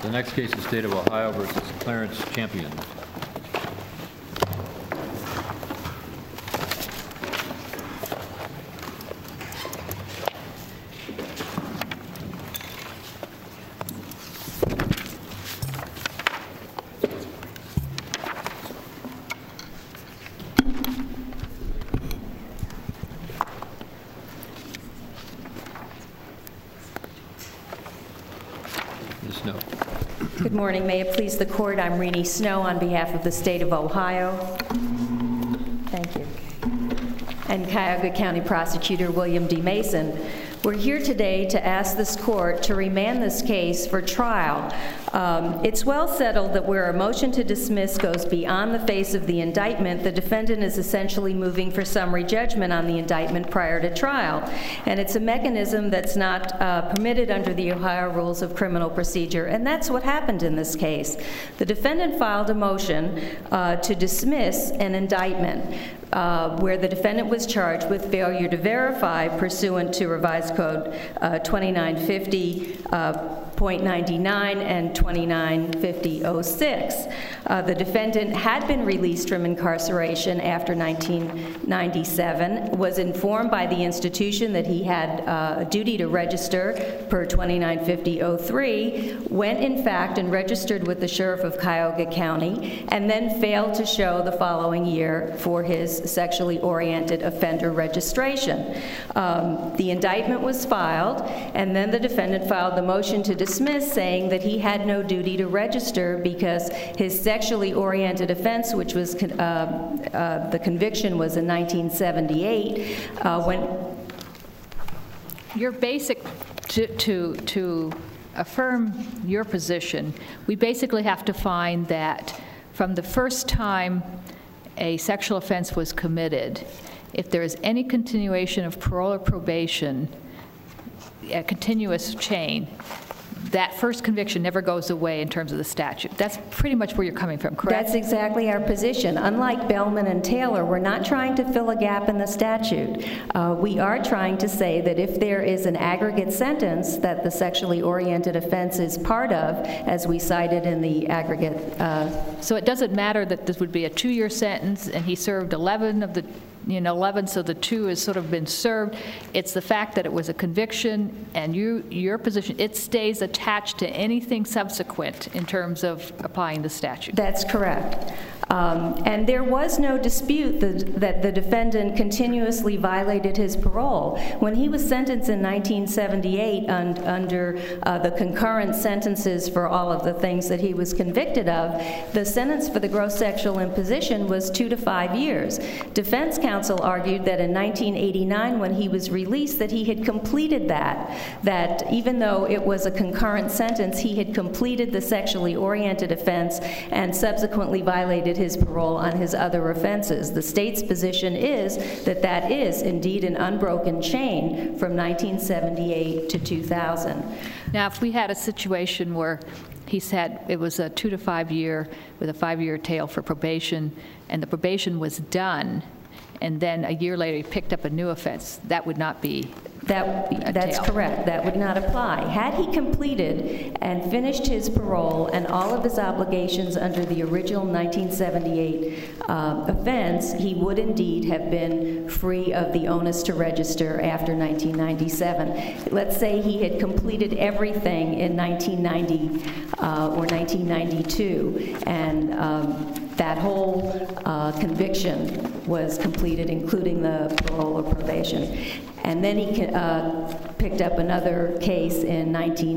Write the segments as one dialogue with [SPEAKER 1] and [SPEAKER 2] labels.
[SPEAKER 1] The next case is State of Ohio versus Clarence Champion. Ms. Snow.
[SPEAKER 2] Good morning. May it please the court, I'm Renee Snow on behalf of the state of Ohio. Thank you. And Cuyahoga County Prosecutor William D. Mason. We're here today to ask this court to remand this case for trial. It's well settled that where a motion to dismiss goes beyond the face of the indictment, the defendant is essentially moving for summary judgment on the indictment prior to trial. And it's a mechanism that's not permitted under the Ohio Rules of Criminal Procedure, and that's what happened in this case. The defendant filed a motion to dismiss an indictment where the defendant was charged with failure to verify pursuant to Revised Code 2950.99 and 2950.06. The defendant had been released from incarceration after 1997, was informed by the institution that he had a duty to register per 2950.03, went in fact and registered with the Sheriff of Cuyahoga County, and then failed to show the following year for his sexually oriented offender registration. The indictment was filed, and then the defendant filed the motion to dismiss, saying that he had no duty to register because his sexually oriented offense, which was the conviction was in 1978, when
[SPEAKER 3] your basic to affirm your position, we basically have to find that from the first time a sexual offense was committed, if there is any continuation of parole or probation, a continuous chain, that first conviction never goes away in terms of the statute. That's pretty much where you're coming from, correct?
[SPEAKER 2] That's exactly our position. Unlike Bellman and Taylor, we're not trying to fill a gap in the statute. We are trying to say that if there is an aggregate sentence that the sexually oriented offense is part of, as we cited in the aggregate.
[SPEAKER 3] So it doesn't matter that this would be a 2-year sentence and he served 11 of the 11, so the 2 has sort of been served. It's the fact that it was a conviction, and your position, it stays attached to anything subsequent in terms of applying the statute.
[SPEAKER 2] That's correct. And there was no dispute that the defendant continuously violated his parole. When he was sentenced in 1978 under the concurrent sentences for all of the things that he was convicted of, the sentence for the gross sexual imposition was 2 to 5 years. Defense counsel argued that in 1989, when he was released, that he had completed that even though it was a concurrent sentence, he had completed the sexually oriented offense and subsequently violated his parole on his other offenses. The state's position is that that is indeed an unbroken chain from 1978 to 2000.
[SPEAKER 3] Now, if we had a situation where he said it was a 2 to 5 year with a 5-year tail for probation, and the probation was done, and then a year later he picked up a new offense, that would not be
[SPEAKER 2] That's correct. That would not apply. Had he completed and finished his parole and all of his obligations under the original 1978 offense, he would indeed have been free of the onus to register after 1997. Let's say he had completed everything in 1990 or 1992, and that whole conviction was completed, including the parole or probation. And then he picked up another case in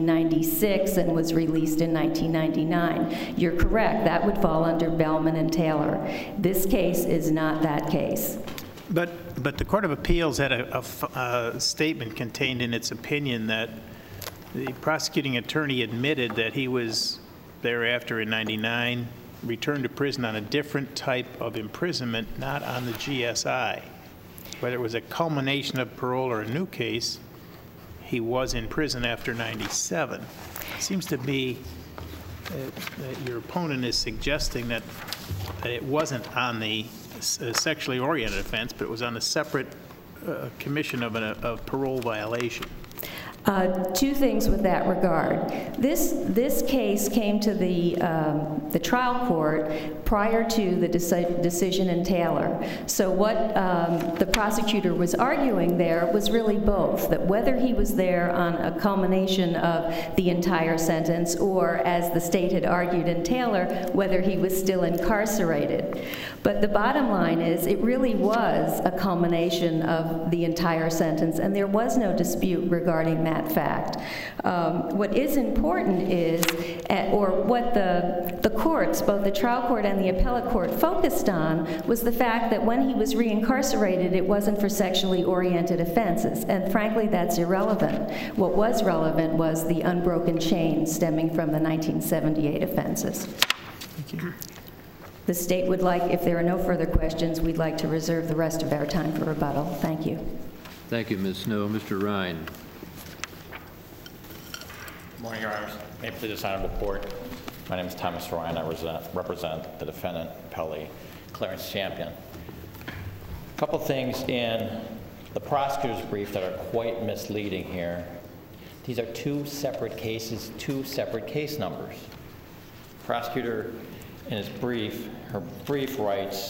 [SPEAKER 2] 1996 and was released in 1999. You're correct. That would fall under Bellman and Taylor. This case is not that case.
[SPEAKER 4] But the Court of Appeals had a statement contained in its opinion that the prosecuting attorney admitted that he was thereafter in 99 returned to prison on a different type of imprisonment, not on the GSI. Whether it was a culmination of parole or a new case, he was in prison after 97. It seems to be that your opponent is suggesting that it wasn't on the sexually oriented offense, but it was on a separate commission of parole violation.
[SPEAKER 2] Two things with that regard. This case came to the trial court prior to the decision in Taylor. So what the prosecutor was arguing there was really both, that whether he was there on a culmination of the entire sentence or, as the state had argued in Taylor, whether he was still incarcerated. But the bottom line is it really was a culmination of the entire sentence, and there was no dispute regarding that fact. What is important is, or what the courts, both the trial court and the appellate court, focused on was the fact that when he was reincarcerated, it wasn't for sexually oriented offenses. And frankly, that's irrelevant. What was relevant was the unbroken chain stemming from the 1978 offenses.
[SPEAKER 4] Thank you.
[SPEAKER 2] The state would like, if there are no further questions, we'd like to reserve the rest of our time for rebuttal. Thank you.
[SPEAKER 1] Thank you, Ms. Snow. Mr. Ryan.
[SPEAKER 5] Good morning, Your Honors. May it please this honorable court. My name is Thomas Ryan. I represent the defendant, appellee, Clarence Champion. A couple things in the prosecutor's brief that are quite misleading here. These are two separate cases, two separate case numbers. Prosecutor, in his brief, her brief writes,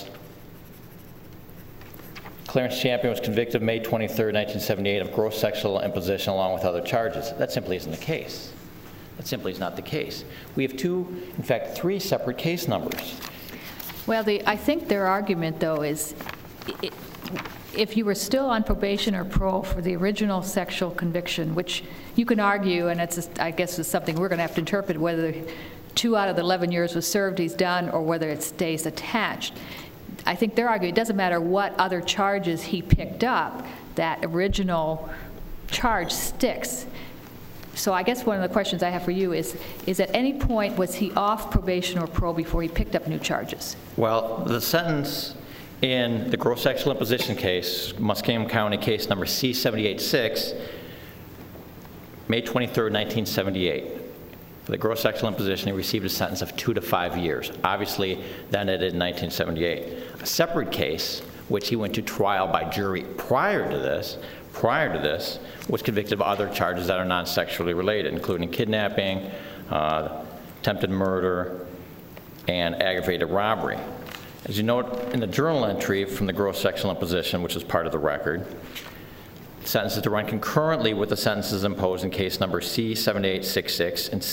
[SPEAKER 5] Clarence Champion was convicted May 23, 1978 of gross sexual imposition along with other charges. That simply isn't the case. That simply is not the case. We have two, in fact, three separate case numbers.
[SPEAKER 3] Well, I think their argument, though, is if you were still on probation or parole for the original sexual conviction, which you can argue, and it's, I guess it's something we're going to have to interpret, whether 2 out of the 11 years was served, he's done, or whether it stays attached. I think they're arguing it doesn't matter what other charges he picked up, that original charge sticks. So I guess one of the questions I have for you is at any point was he off probation or parole before he picked up new charges?
[SPEAKER 5] Well, the sentence in the gross sexual imposition case, Muskingum County case number C-786, May 23, 1978. For the gross sexual imposition, he received a sentence of 2 to 5 years. Obviously, then it in 1978. A separate case, which he went to trial by jury prior to this, was convicted of other charges that are non-sexually related, including kidnapping, attempted murder, and aggravated robbery. As you note in the journal entry from the gross sexual imposition, which is part of the record, sentences to run concurrently with the sentences imposed in case number C-7866 and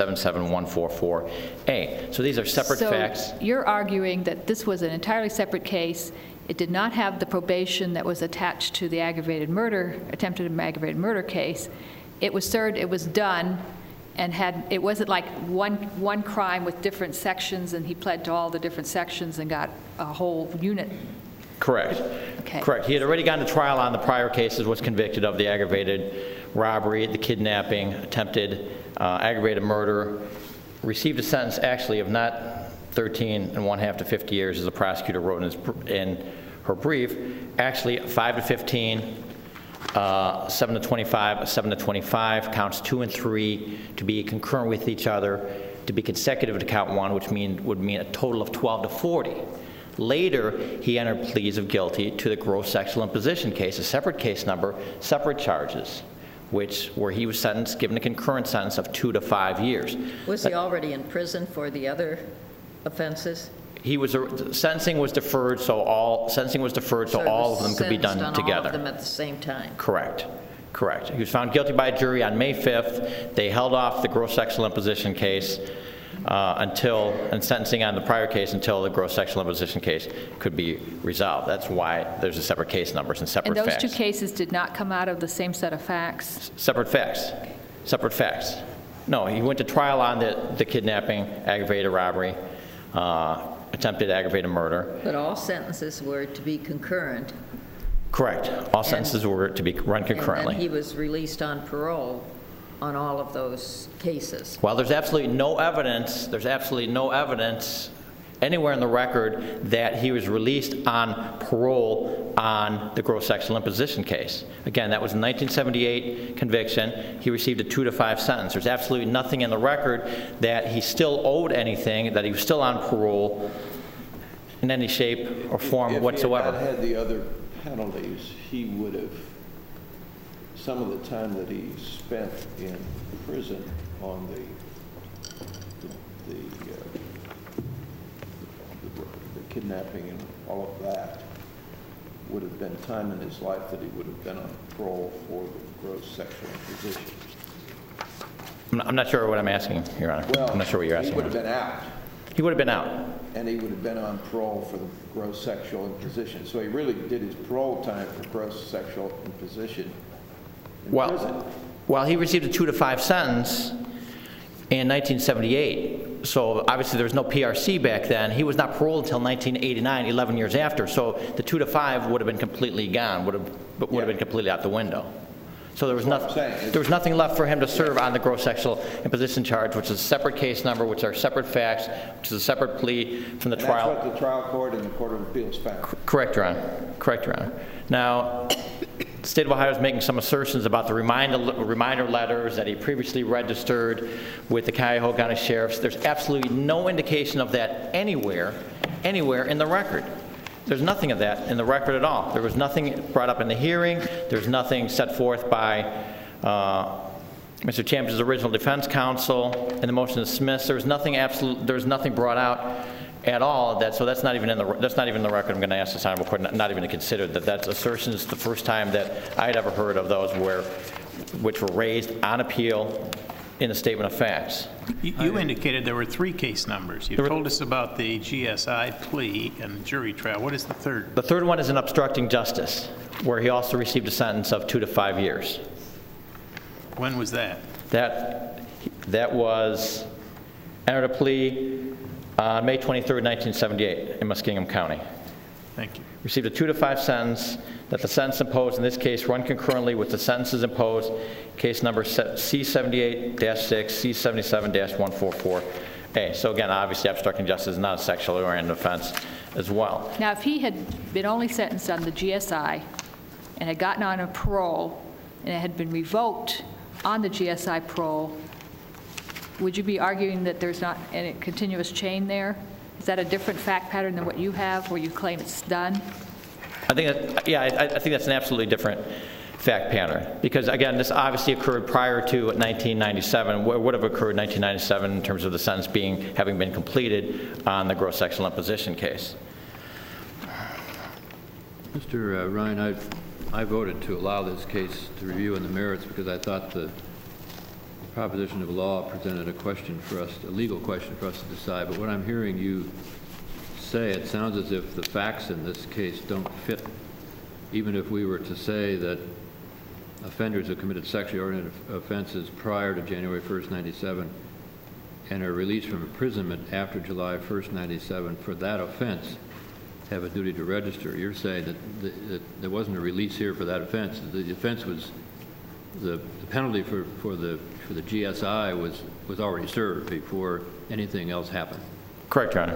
[SPEAKER 5] C-77144A. So these are separate facts.
[SPEAKER 3] So you're arguing that this was an entirely separate case. It did not have the probation that was attached to the aggravated murder, attempted aggravated murder case. It was served, it was done, and it wasn't like one crime with different sections, and he pled to all the different sections and got a whole unit.
[SPEAKER 5] Correct.
[SPEAKER 3] Okay.
[SPEAKER 5] Correct. He had already gone to trial on the prior cases, was convicted of the aggravated robbery, the kidnapping, attempted aggravated murder, received a sentence actually of not 13 1/2 to 50 years, as the prosecutor wrote in her brief, actually 5 to 15, 7 to 25, 7 to 25, counts 2 and 3 to be concurrent with each other, to be consecutive to count 1, which would mean a total of 12 to 40. Later, he entered pleas of guilty to the gross sexual imposition case, a separate case number, separate charges, where he was sentenced, given a concurrent sentence of 2 to 5 years.
[SPEAKER 6] Was he already in prison for the other offenses?
[SPEAKER 5] He was, sentencing was deferred, so all of them could be done together.
[SPEAKER 6] All of them at the same time?
[SPEAKER 5] Correct. Correct. He was found guilty by a jury on May 5th. They held off the gross sexual imposition case and sentencing on the prior case until the gross sexual imposition case could be resolved. That's why there's a separate case numbers and separate facts.
[SPEAKER 3] And those two cases did not come out of the same set of facts?
[SPEAKER 5] Separate facts. Separate facts. No, he went to trial on the kidnapping, aggravated robbery, attempted aggravated murder.
[SPEAKER 6] But all sentences were to be concurrent.
[SPEAKER 5] Correct. All sentences were to be run concurrently.
[SPEAKER 6] And he was released on parole on all of those cases.
[SPEAKER 5] Well, there's absolutely no evidence anywhere in the record that he was released on parole on the gross sexual imposition case. Again, that was a 1978 conviction. He received a 2 to 5 sentence. There's absolutely nothing in the record that he still owed anything, that he was still on parole in any shape or form whatsoever.
[SPEAKER 7] If he had not had the other penalties, he would have some of the time that he spent in prison on the kidnapping and all of that would have been time in his life that he would have been on parole for the gross sexual imposition.
[SPEAKER 5] I'm not sure what I'm asking, Your Honor.
[SPEAKER 7] Well,
[SPEAKER 5] I'm not sure what you're asking.
[SPEAKER 7] He would have been out.
[SPEAKER 5] He would have been out.
[SPEAKER 7] And he would have been on parole for the gross sexual imposition. So he really did his parole time for gross sexual imposition in prison.
[SPEAKER 5] Well, he received a 2 to 5 sentence in 1978. So obviously there was no PRC back then. He was not paroled until 1989, 11 years after. So the 2 to 5 would have been completely gone, would have been completely out the window. So there was nothing left for him to serve on the gross sexual imposition charge, which is a separate case number, which are separate facts, which is a separate plea from the trial.
[SPEAKER 7] That's what the trial court and the Court of Appeals found.
[SPEAKER 5] Correct, Your Honor. Correct, Your Honor. Now, the state of Ohio is making some assertions about the reminder letters that he previously registered with the Cuyahoga County Sheriff's. There's absolutely no indication of that anywhere in the record. There's nothing of that in the record at all. There was nothing brought up in the hearing. There's nothing set forth by Mr. Champion's original defense counsel in the motion to dismiss. There's nothing brought out at all. So that's not even in the record. I'm going to ask the Honorable Court not even to consider that. That's assertions. The first time that I had ever heard of those which were raised on appeal in the statement of facts.
[SPEAKER 4] You indicated there were 3 case numbers. You told us about the GSI plea and the jury trial. What is the third?
[SPEAKER 5] The third one is an obstructing justice, where he also received a sentence of 2 to 5 years.
[SPEAKER 4] When was that?
[SPEAKER 5] That was entered a plea on May 23rd, 1978 in Muskingum County.
[SPEAKER 4] Thank you.
[SPEAKER 5] Received a 2 to 5 sentence, that the sentence imposed in this case run concurrently with the sentences imposed case number C78-6, C77-144A. So again, obviously obstructing justice is not a sexually oriented offense as well.
[SPEAKER 3] Now, if he had been only sentenced on the GSI and had gotten on a parole and it had been revoked on the GSI parole, would you be arguing that there's not a continuous chain there? Is that a different fact pattern than what you have, where you claim it's done?
[SPEAKER 5] I think that's an absolutely different fact pattern, because again, this obviously occurred prior to 1997. What would have occurred in 1997 in terms of the sentence having been completed on the gross sexual imposition case?
[SPEAKER 1] Mr. Ryan, I voted to allow this case to review on the merits because I thought the proposition of law presented a legal question for us to decide. But what I'm hearing you say, it sounds as if the facts in this case don't fit. Even if we were to say that offenders who committed sexually oriented offenses prior to January 1st, 97 and are released from imprisonment after July 1st, 97 for that offense have a duty to register. You're saying that there wasn't a release here for that offense. The offense was, the penalty for the GSI was already served before anything else happened.
[SPEAKER 5] Correct, Your Honor.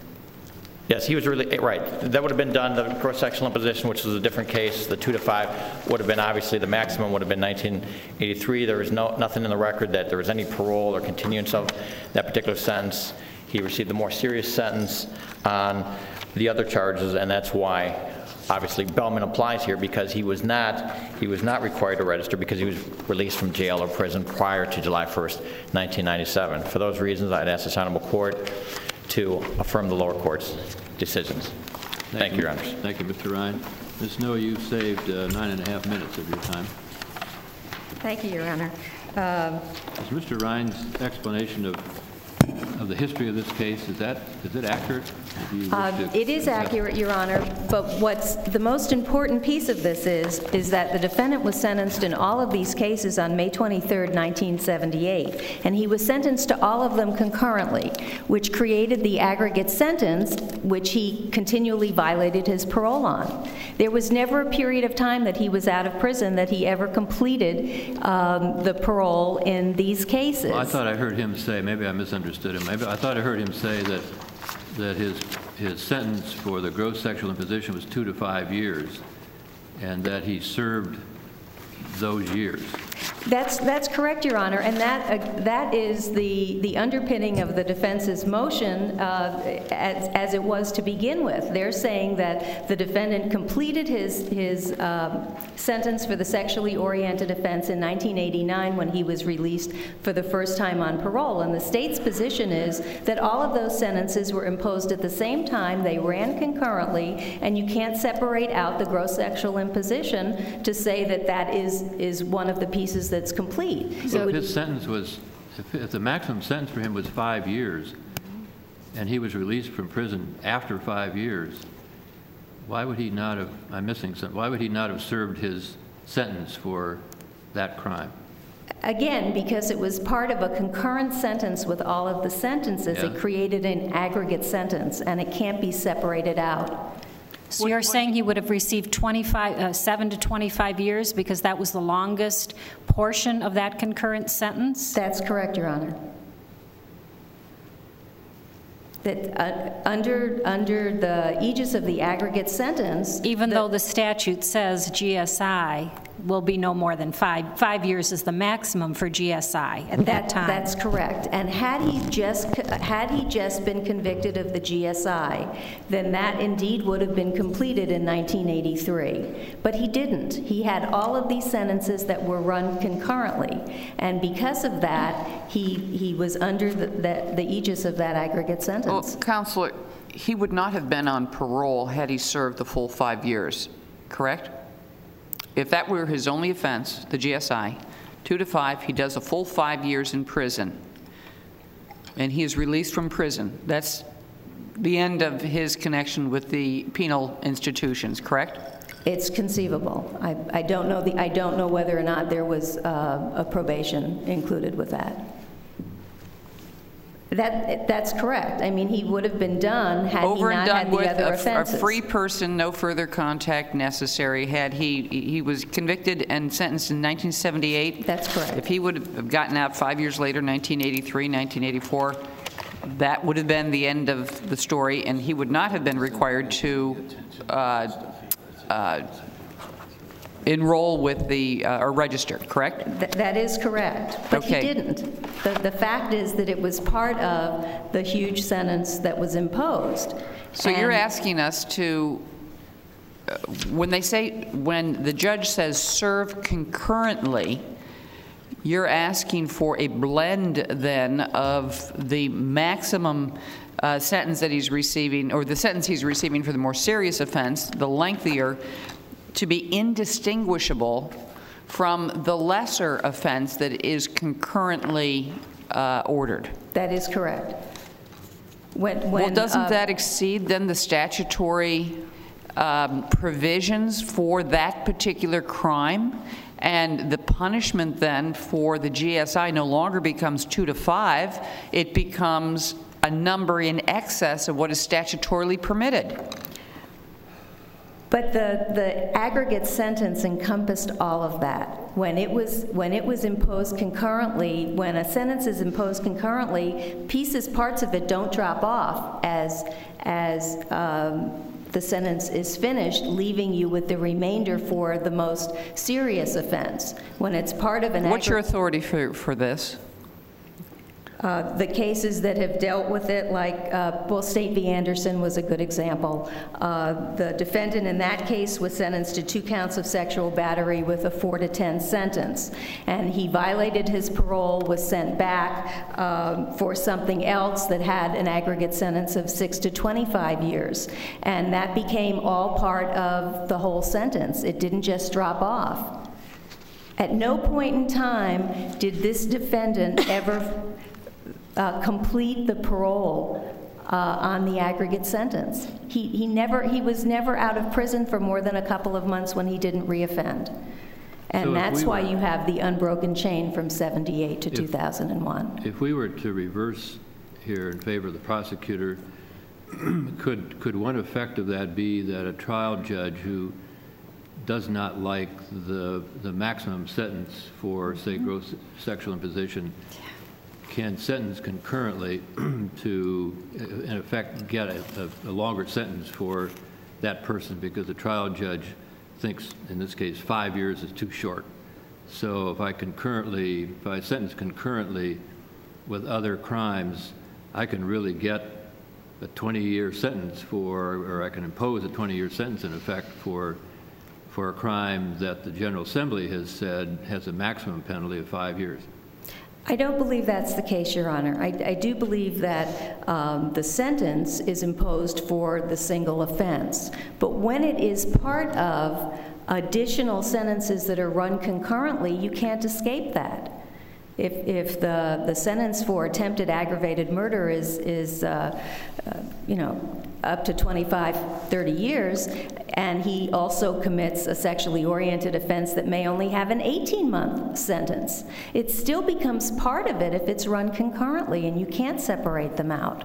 [SPEAKER 5] Yes, he was really, right. That would have been done, the gross sexual imposition, which was a different case. The 2 to 5 would have been, obviously, the maximum would have been 1983. There was nothing in the record that there was any parole or continuance of that particular sentence. He received a more serious sentence on the other charges, and that's why, obviously, Bellman applies here, because he was not required to register because he was released from jail or prison prior to July 1st, 1997. For those reasons, I'd ask this honorable court to affirm the lower court's decisions. Thank you, Your Honors.
[SPEAKER 1] Thank you, Mr. Ryan. Ms. Snow, you've saved 9.5 minutes of your time.
[SPEAKER 2] Thank you, Your Honor.
[SPEAKER 1] Is Mr. Ryan's explanation of the history of this case, is it accurate?
[SPEAKER 2] It is accurate, Your Honor, but what's the most important piece of this is that the defendant was sentenced in all of these cases on May 23rd, 1978, and he was sentenced to all of them concurrently, which created the aggregate sentence which he continually violated his parole on. There was never a period of time that he was out of prison that he ever completed the parole in these cases.
[SPEAKER 1] Well, I thought I heard him say, maybe I misunderstood him, I thought I heard him say that his sentence for the gross sexual imposition was 2 to 5 years, and that he served those years.
[SPEAKER 2] That's correct, Your Honor, and that is the underpinning of the defense's motion as it was to begin with. They're saying that the defendant completed his sentence for the sexually oriented offense in 1989 when he was released for the first time on parole, and the state's position is that all of those sentences were imposed at the same time, they ran concurrently, and you can't separate out the gross sexual imposition to say that that is one of the pieces that's complete.
[SPEAKER 1] So if his sentence was, if the maximum sentence for him was 5 years, and he was released from prison after 5 years, why would he not have, I'm missing something, why would he not have served his sentence for that crime?
[SPEAKER 2] Again, because it was part of a concurrent sentence with all of the sentences, it created an aggregate sentence, and it can't be separated out.
[SPEAKER 8] So you're saying he would have received 7 to 25 years because that was the longest portion of that concurrent sentence?
[SPEAKER 2] That's correct, Your Honor. That under the aegis of the aggregate sentence...
[SPEAKER 8] Even though the statute says GSI will be no more than 5 years is the maximum for GSI at that time.
[SPEAKER 2] That's correct. And had he just been convicted of the GSI, then that indeed would have been completed in 1983. But he didn't. He had all of these sentences that were run concurrently. And because of that, he was under the aegis of that aggregate sentence.
[SPEAKER 9] Well, Counselor, he would not have been on parole had he served the full 5 years, correct? If that were his only offense, the GSI, 2 to 5, he does a full 5 years in prison, and he is released from prison. That's the end of his connection with the penal institutions, correct?
[SPEAKER 2] It's conceivable. I don't know whether or not there was a probation included with that. That's correct. I mean, he would have been done had he not had the other offenses.
[SPEAKER 9] A free person, no further contact necessary. Had he was convicted and sentenced in 1978.
[SPEAKER 2] That's correct.
[SPEAKER 9] If he would have gotten out 5 years later, 1983, 1984, that would have been the end of the story, and he would not have been required to enroll with the, or register, correct?
[SPEAKER 2] That is correct, but he didn't. The fact is that it was part of the huge sentence that was imposed.
[SPEAKER 9] So you're asking us to, when the judge says serve concurrently, you're asking for a blend then of the maximum sentence that he's receiving, or the sentence he's receiving for the more serious offense, the lengthier, to be indistinguishable from the lesser offense that is concurrently ordered.
[SPEAKER 2] That is correct.
[SPEAKER 9] Well, doesn't that exceed then the statutory provisions for that particular crime? And the punishment then for the GSI no longer becomes 2 to 5, it becomes a number in excess of what is statutorily permitted.
[SPEAKER 2] But the aggregate sentence encompassed all of that. When it was imposed concurrently, when a sentence is imposed concurrently, parts of it don't drop off as the sentence is finished, leaving you with the remainder for the most serious offense. When it's part of an
[SPEAKER 9] What's your authority for this?
[SPEAKER 2] The cases that have dealt with it, like, well, State v. Anderson was a good example. The defendant in that case was sentenced to 2 counts of sexual battery with a 4 to 10 sentence. And he violated his parole, was sent back for something else that had an aggregate sentence of 6 to 25 years. And that became all part of the whole sentence. It didn't just drop off. At no point in time did this defendant ever complete the parole on the aggregate sentence. He was never out of prison for more than a couple of months when he didn't reoffend. And so that's why you have the unbroken chain from 78 to 2001.
[SPEAKER 1] If we were to reverse here in favor of the prosecutor, could one effect of that be that a trial judge who does not like the maximum sentence for, say, gross sexual imposition can sentence concurrently to, in effect, get a longer sentence for that person because the trial judge thinks, in this case, 5 years is too short, So if I sentence concurrently with other crimes, I can really get a 20-year sentence or I can impose a 20-year sentence in effect for a crime that the General Assembly has said has a maximum penalty of 5 years.
[SPEAKER 2] I don't believe that's the case, Your Honor. I do believe that the sentence is imposed for the single offense. But when it is part of additional sentences that are run concurrently, you can't escape that. If the sentence for attempted aggravated murder is up to 25, 30 years, and he also commits a sexually oriented offense that may only have an 18-month sentence, it still becomes part of it if it's run concurrently, and you can't separate them out.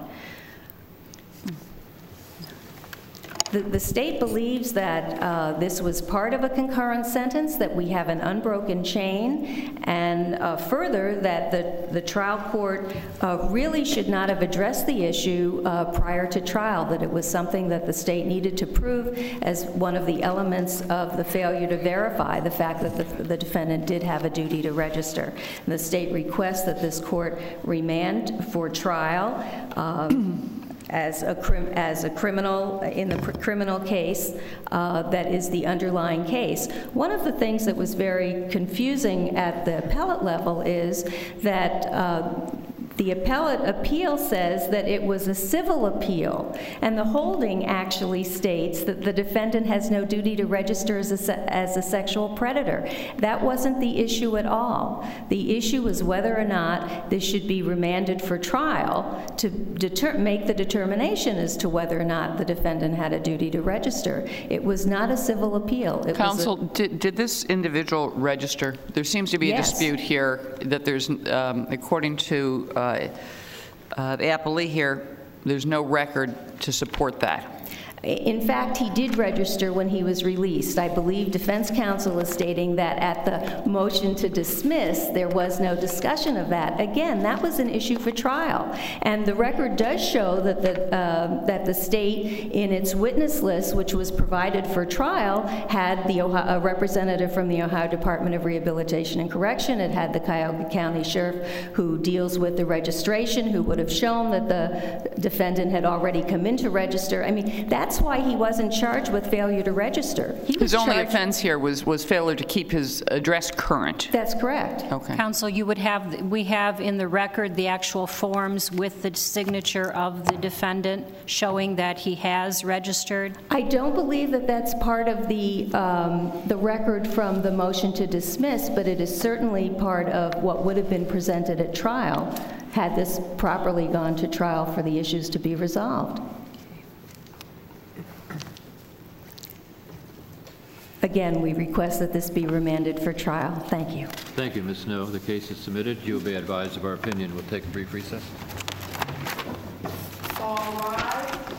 [SPEAKER 2] The state believes that this was part of a concurrent sentence, that we have an unbroken chain, and further, that the trial court really should not have addressed the issue prior to trial, that it was something that the state needed to prove as one of the elements of the failure to verify the fact that the defendant did have a duty to register. And the state requests that this court remand for trial as a criminal, in the criminal case that is the underlying case. One of the things that was very confusing at the appellate level is that the appellate appeal says that it was a civil appeal, and the holding actually states that the defendant has no duty to register as a sexual predator. That wasn't the issue at all. The issue was whether or not this should be remanded for trial to make the determination as to whether or not the defendant had a duty to register. It was not a civil appeal.
[SPEAKER 9] Counsel, did this individual register? There seems to be a dispute here that there's, according to the appellee here, there's no record to support that.
[SPEAKER 2] In fact, he did register when he was released. I believe defense counsel is stating that at the motion to dismiss, there was no discussion of that. Again, that was an issue for trial. And the record does show that the state, in its witness list, which was provided for trial, had a representative from the Ohio Department of Rehabilitation and Correction. It had the Cuyahoga County Sheriff who deals with the registration, who would have shown that the defendant had already come in to register. I mean, that's why he wasn't charged with failure to register.
[SPEAKER 9] His only offense here was failure to keep his address current.
[SPEAKER 2] That's correct.
[SPEAKER 9] Okay.
[SPEAKER 8] Counsel, we have in the record the actual forms with the signature of the defendant showing that he has registered?
[SPEAKER 2] I don't believe that that's part of the record from the motion to dismiss, but it is certainly part of what would have been presented at trial had this properly gone to trial for the issues to be resolved. Again, we request that this be remanded for trial. Thank you.
[SPEAKER 1] Thank you, Ms. Snow. The case is submitted. You will be advised of our opinion. We'll take a brief recess.
[SPEAKER 6] All rise.